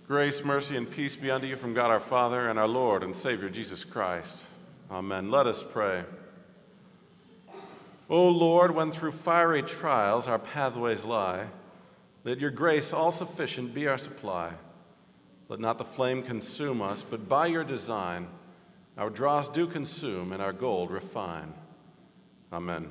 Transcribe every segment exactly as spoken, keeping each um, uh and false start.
Grace, mercy, and peace be unto you from God our Father and our Lord and Savior Jesus Christ. Amen. Let us pray. O Lord, when through fiery trials our pathways lie, let your grace all sufficient be our supply. Let not the flame consume us, but by your design our dross do consume and our gold refine. Amen.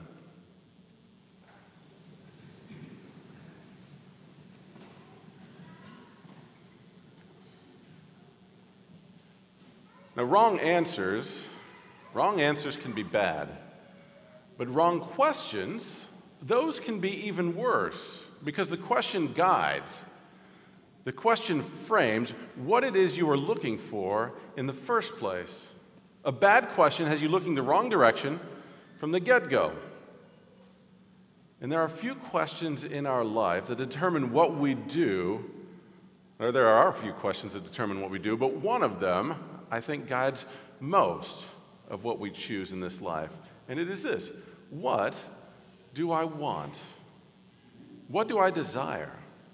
Now, wrong answers, wrong answers can be bad, but wrong questions, those can be even worse, because the question guides, the question frames what it is you are looking for in the first place. A bad question has you looking the wrong direction from the get-go. And there are a few questions in our life that determine what we do, or there are a few questions that determine what we do, but one of them I think guides most of what we choose in this life. And it is this: what do I want? What do I desire?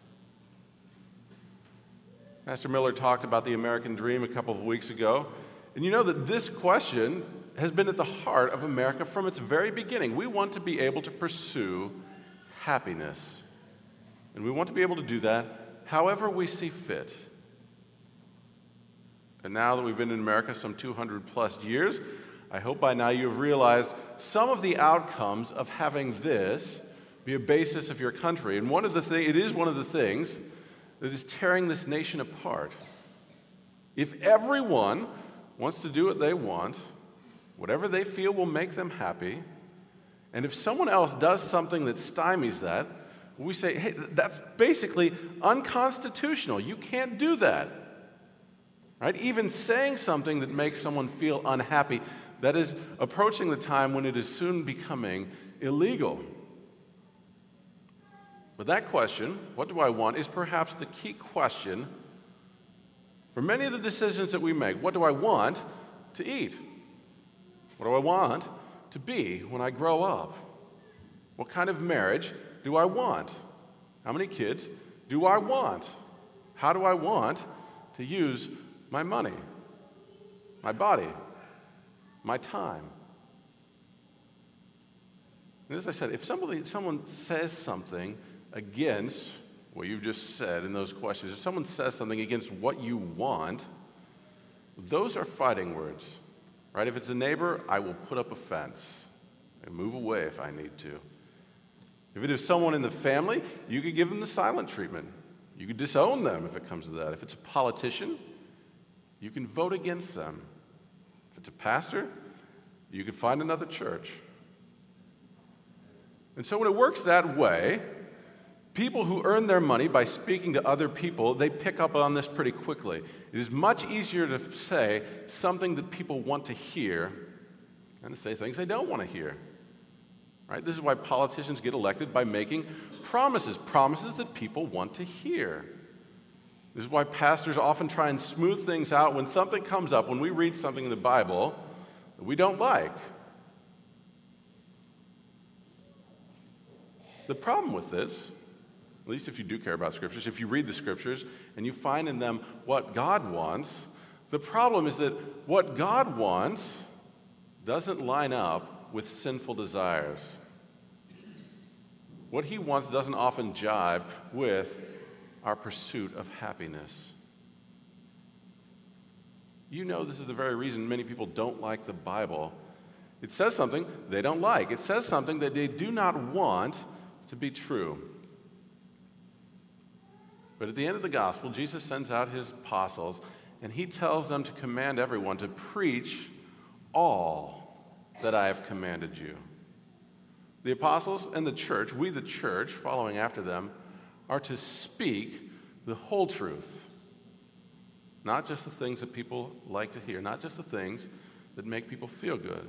Pastor Miller talked about the American dream a couple of weeks ago. And you know that this question has been at the heart of America from its very beginning. We want to be able to pursue happiness. And we want to be able to do that however we see fit. And now that we've been in America some two hundred plus years, I hope by now you've realized some of the outcomes of having this be a basis of your country. And one of the thing, it is one of the things that is tearing this nation apart. If everyone wants to do what they want, whatever they feel will make them happy, and if someone else does something that stymies that, we say, hey, that's basically unconstitutional. You can't do that. Right? Even saying something that makes someone feel unhappy, that is approaching the time when it is soon becoming illegal. But that question, what do I want, is perhaps the key question for many of the decisions that we make. What do I want to eat? What do I want to be when I grow up? What kind of marriage do I want? How many kids do I want? How do I want to use my money, my body, my time? And as I said, if somebody, someone says something against what you've just said in those questions, if someone says something against what you want, those are fighting words, right? If it's a neighbor, I will put up a fence and move away if I need to. If it is someone in the family, you could give them the silent treatment. You could disown them if it comes to that. If it's a politician, you can vote against them. If it's a pastor, you can find another church. And so when it works that way, people who earn their money by speaking to other people, they pick up on this pretty quickly. It is much easier to say something that people want to hear than to say things they don't want to hear. Right? This is why politicians get elected, by making promises, promises that people want to hear. This is why pastors often try and smooth things out when something comes up, when we read something in the Bible that we don't like. The problem with this, at least if you do care about scriptures, if you read the scriptures and you find in them what God wants, the problem is that what God wants doesn't line up with sinful desires. What he wants doesn't often jive with our pursuit of happiness. You know this is the very reason many people don't like the Bible. It says something they don't like. It says something that they do not want to be true. But at the end of the gospel, Jesus sends out his apostles, and he tells them to command everyone to preach all that I have commanded you. The apostles and the church, we the church, following after them, are to speak the whole truth. Not just the things that people like to hear, not just the things that make people feel good.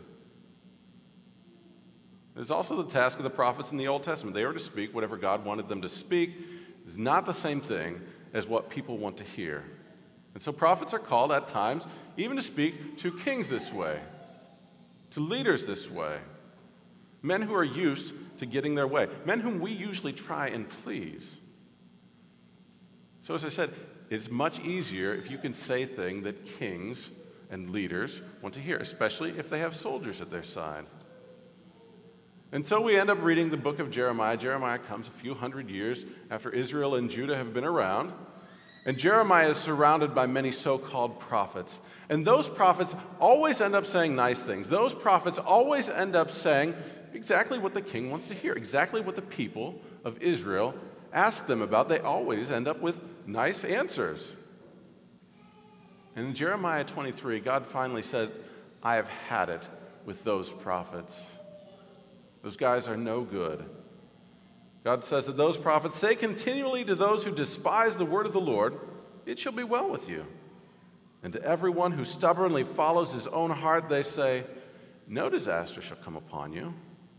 There's also the task of the prophets in the Old Testament. They are to speak whatever God wanted them to speak. It's not the same thing as what people want to hear. And so prophets are called at times even to speak to kings this way, to leaders this way, men who are used to getting their way, men whom we usually try and please. So as I said, it's much easier if you can say things that kings and leaders want to hear, especially if they have soldiers at their side. And so we end up reading the book of Jeremiah. Jeremiah comes a few hundred years after Israel and Judah have been around. And Jeremiah is surrounded by many so-called prophets. And those prophets always end up saying nice things. Those prophets always end up saying exactly what the king wants to hear, exactly what the people of Israel ask them about. They always end up with nice answers. And in Jeremiah twenty-three, God finally says, I have had it with those prophets. Those guys are no good. God says that those prophets say continually to those who despise the word of the Lord, it shall be well with you. And to everyone who stubbornly follows his own heart, they say, no disaster shall come upon you.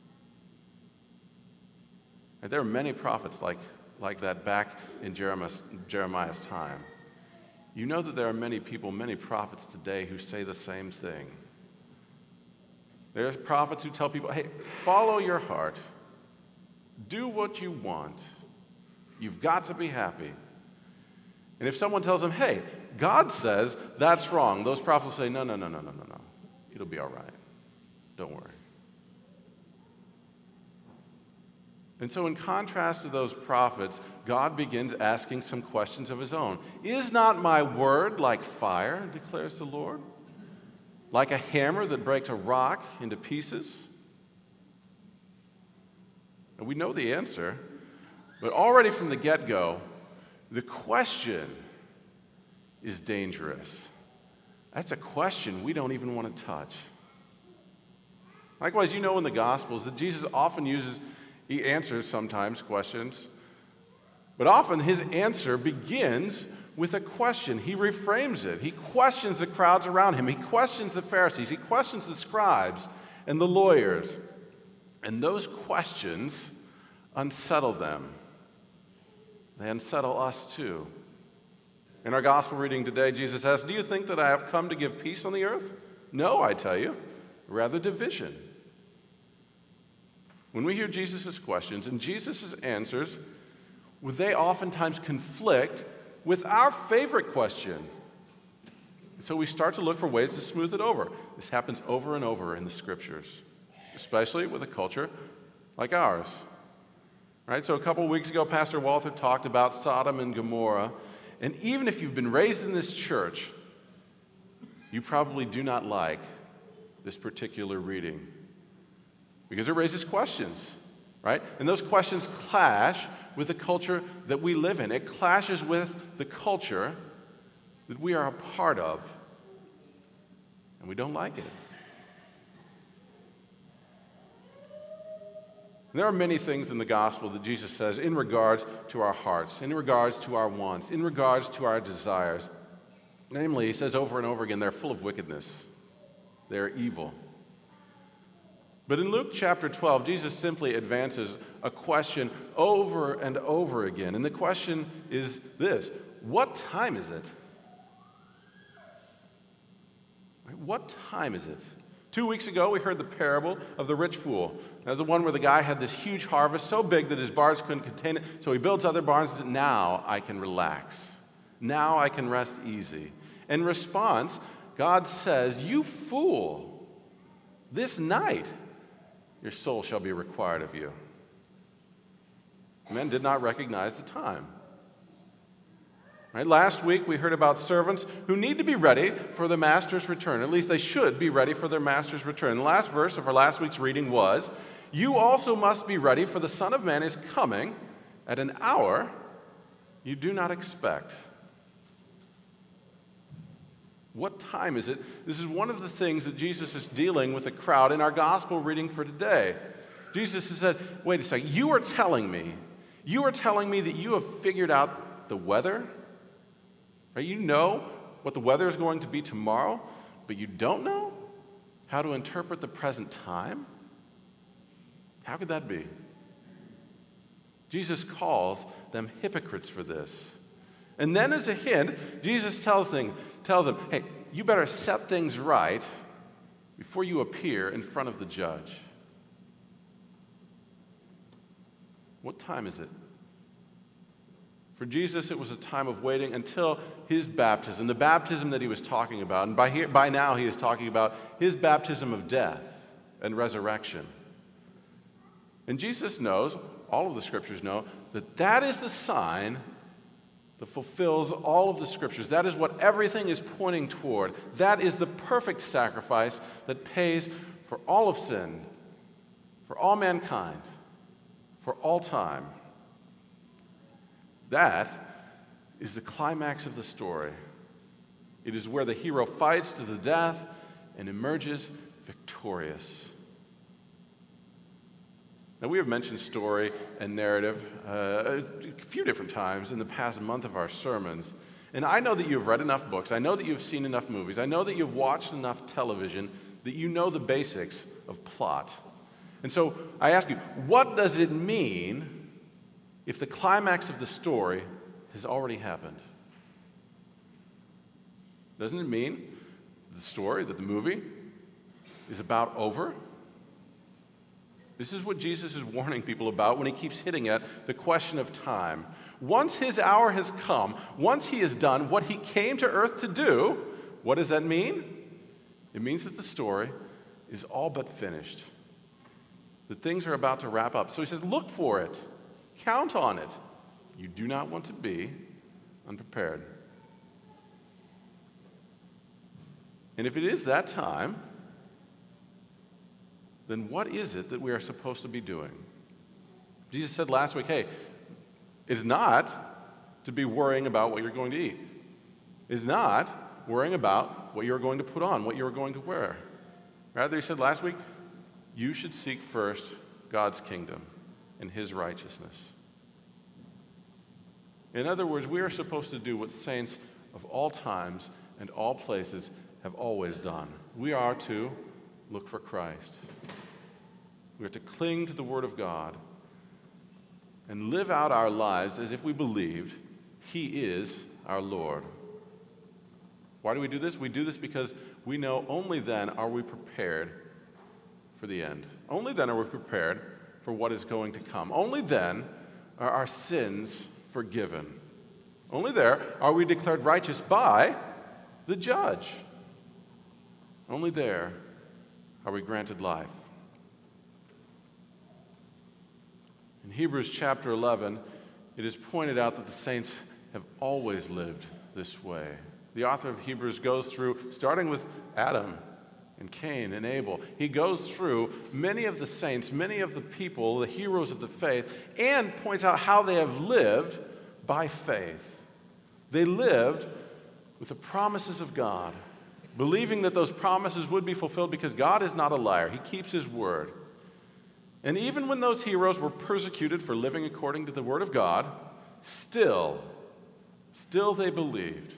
And there are many prophets like, like that back in Jeremiah's, Jeremiah's time. You know that there are many people, many prophets today who say the same thing. There's prophets who tell people, hey, follow your heart. Do what you want. You've got to be happy. And if someone tells them, hey, God says that's wrong, those prophets say, no, no, no, no, no, no, no. It'll be all right. Don't worry. And so in contrast to those prophets, God begins asking some questions of his own. Is not my word like fire, declares the Lord? Like a hammer that breaks a rock into pieces? And we know the answer, but already from the get-go, the question is dangerous. That's a question we don't even want to touch. Likewise, you know in the Gospels that Jesus often uses, he answers sometimes questions, but often his answer begins with a question. He reframes it. He questions the crowds around him. He questions the Pharisees. He questions the scribes and the lawyers. And those questions unsettle them. They unsettle us too. In our gospel reading today, Jesus asks, do you think that I have come to give peace on the earth? No, I tell you, rather division. When we hear Jesus' questions and Jesus' answers, they oftentimes conflict with our favorite question. So we start to look for ways to smooth it over. This happens over and over in the scriptures, especially with a culture like ours. Right? So a couple of weeks ago, Pastor Walter talked about Sodom and Gomorrah. And even if you've been raised in this church, you probably do not like this particular reading because it raises questions, right? And those questions clash with the culture that we live in. It clashes with the culture that we are a part of, and we don't like it. There are many things in the gospel that Jesus says in regards to our hearts, in regards to our wants, in regards to our desires. Namely, he says over and over again, they're full of wickedness. They're evil. But in Luke chapter twelve, Jesus simply advances a question over and over again. And the question is this: what time is it? What time is it? Two weeks ago, we heard the parable of the rich fool. That's the one where the guy had this huge harvest, so big that his barns couldn't contain it, so he builds other barns and says, now I can relax. Now I can rest easy. In response, God says, you fool, this night your soul shall be required of you. Men did not recognize the time. Right? Last week, we heard about servants who need to be ready for the master's return. At least they should be ready for their master's return. The last verse of our last week's reading was, you also must be ready, for the Son of Man is coming at an hour you do not expect. What time is it? This is one of the things that Jesus is dealing with the crowd in our gospel reading for today. Jesus has said, wait a second, you are telling me, you are telling me that you have figured out the weather? Right? You know what the weather is going to be tomorrow, but you don't know how to interpret the present time? How could that be? Jesus calls them hypocrites for this. And then as a hint, Jesus tells them, tells them, hey, you better set things right before you appear in front of the judge. What time is it? For Jesus, it was a time of waiting until his baptism, the baptism that he was talking about. And by, here, by now, he is talking about his baptism of death and resurrection. And Jesus knows, all of the scriptures know, that that is the sign that fulfills all of the scriptures. That is what everything is pointing toward. That is the perfect sacrifice that pays for all of sin, for all mankind, for all time. That is the climax of the story. It is where the hero fights to the death and emerges victorious. Now, we have mentioned story and narrative uh, a few different times in the past month of our sermons. And I know that you've read enough books. I know that you've seen enough movies. I know that you've watched enough television that you know the basics of plot. And so I ask you, what does it mean if the climax of the story has already happened? Doesn't it mean the story, that the movie, is about over? This is what Jesus is warning people about when he keeps hitting at the question of time. Once his hour has come, once he has done what he came to earth to do, what does that mean? It means that the story is all but finished. That things are about to wrap up. So he says, look for it. Count on it. You do not want to be unprepared. And if it is that time, then what is it that we are supposed to be doing? Jesus said last week, hey, it's not to be worrying about what you're going to eat. It's not worrying about what you're going to put on, what you're going to wear. Rather, he said last week, you should seek first God's kingdom and his righteousness. In other words, we are supposed to do what saints of all times and all places have always done. We are to look for Christ. We are to cling to the Word of God and live out our lives as if we believed he is our Lord. Why do we do this? We do this because we know only then are we prepared for the end. Only then are we prepared for what is going to come. Only then are our sins forgiven. Only there are we declared righteous by the judge. Only there are we granted life. In Hebrews chapter eleven, it is pointed out that the saints have always lived this way. The author of Hebrews goes through, starting with Adam and Cain and Abel, he goes through many of the saints, many of the people, the heroes of the faith, and points out how they have lived by faith. They lived with the promises of God, believing that those promises would be fulfilled because God is not a liar. He keeps his word. And even when those heroes were persecuted for living according to the word of God, still, still they believed.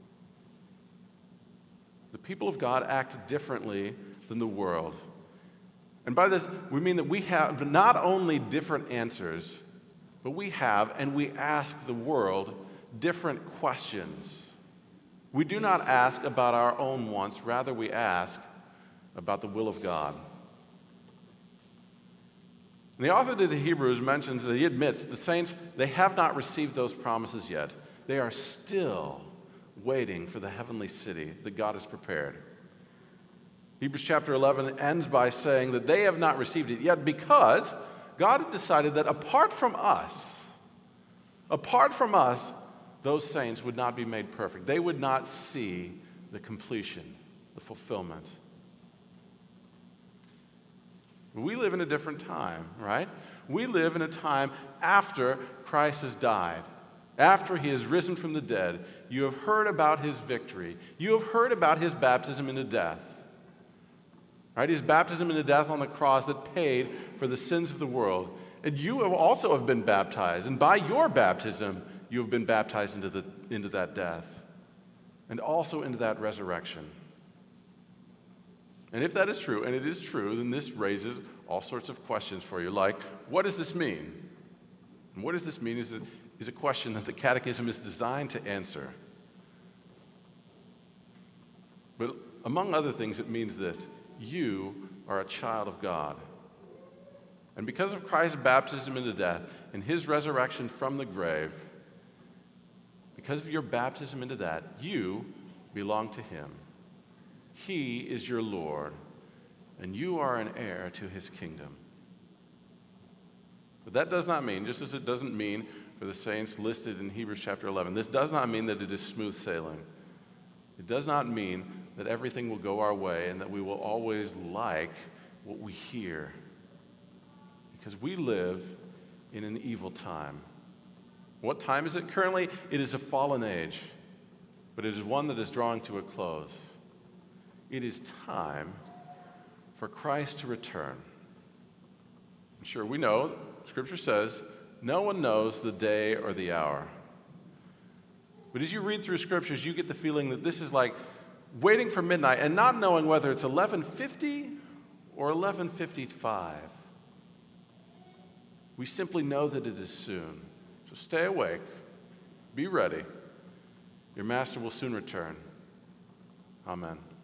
The people of God act differently than the world. And by this, we mean that we have not only different answers, but we have and we ask the world different questions. We do not ask about our own wants, rather we ask about the will of God. And the author to the Hebrews mentions that he admits the saints, they have not received those promises yet. They are still waiting for the heavenly city that God has prepared. Hebrews chapter eleven ends by saying that they have not received it yet because God had decided that apart from us, apart from us, those saints would not be made perfect. They would not see the completion, the fulfillment. We live in a different time, right? We live in a time after Christ has died, after he has risen from the dead. You have heard about his victory. You have heard about his baptism into death. Right? His baptism into death on the cross that paid for the sins of the world. And you have also have been baptized. And by your baptism, you have been baptized into, the, into that death. And also into that resurrection. And if that is true, and it is true, then this raises all sorts of questions for you, like, what does this mean? And what does this mean is a, is a question that the Catechism is designed to answer. But among other things, it means this: you are a child of God. And because of Christ's baptism into death and his resurrection from the grave, because of your baptism into that, you belong to him. He is your Lord, and you are an heir to his kingdom. But that does not mean, just as it doesn't mean for the saints listed in Hebrews chapter eleven, this does not mean that it is smooth sailing. It does not mean that everything will go our way and that we will always like what we hear. Because we live in an evil time. What time is it currently? It is a fallen age, but it is one that is drawing to a close. It is time for Christ to return. Sure, we know, Scripture says, no one knows the day or the hour. But as you read through Scriptures, you get the feeling that this is like waiting for midnight and not knowing whether it's eleven fifty or eleven fifty-five. We simply know that it is soon. So stay awake. Be ready. Your master will soon return. Amen.